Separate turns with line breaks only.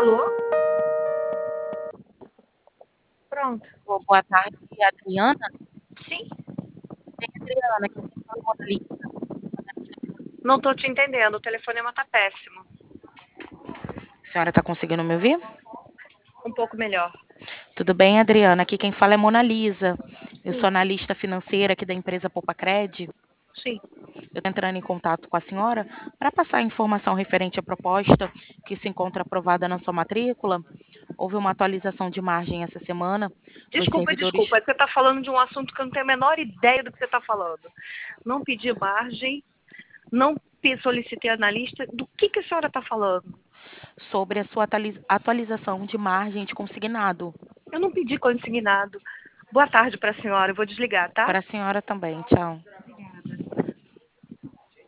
Alô? Pronto.
Boa tarde, Adriana.
Sim.
Sim, Adriana, aqui quem fala é Mona Lisa.
Não tô te entendendo, o telefonema tá péssimo.
A senhora está conseguindo me ouvir?
Um pouco melhor.
Tudo bem, Adriana? Aqui quem fala é Mona Lisa. Eu sou
Sim,
analista financeira aqui da empresa Poupa-Cred.
sim.
Eu estou entrando em contato com a senhora para passar a informação referente à proposta que se encontra aprovada na sua matrícula. Houve uma atualização de margem essa semana. Os
Desculpa,
servidores
desculpa. Você tá falando de um assunto que eu não tenho a menor ideia do que você tá falando. Não pedi margem, não solicitei analista. Do que a senhora tá falando?
sobre a sua atualização de margem de consignado.
Eu não pedi consignado. Boa tarde pra senhora, eu vou desligar, tá?
Para a senhora também. Tchau.